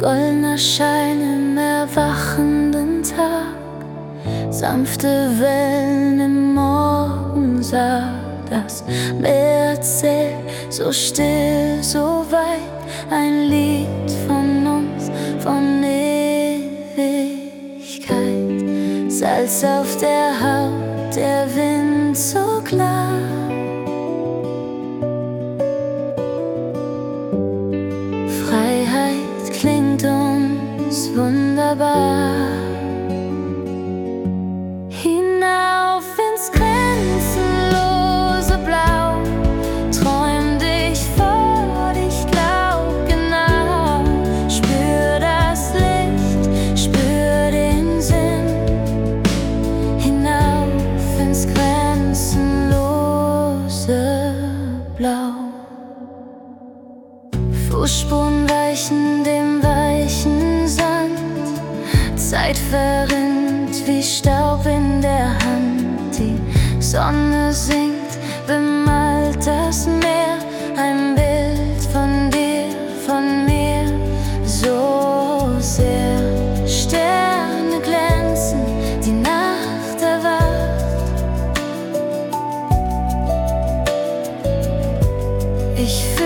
goldener Schein im erwachenden Tag, sanfte Wellen im Morgensar. Das Meer erzählt so still, so weit, ein Lied von uns, von Ewigkeit. Salz auf der Haut, der Wind so klar. Freiheit klingt uns wunderbar. Hinauf ins grenzenlose Blau, träum dich vor, dich glaub genau. Spür das Licht, spür den Sinn. Hinauf ins grenzenlose Blau. Fußspuren weichen dem weichen Sand, Zeit verrinnt wie Staub in der Hand. Die Sonne sinkt, bemalt das Meer, ein Bild von dir, von mir, so sehr. Sterne glänzen, die Nacht erwacht. Ich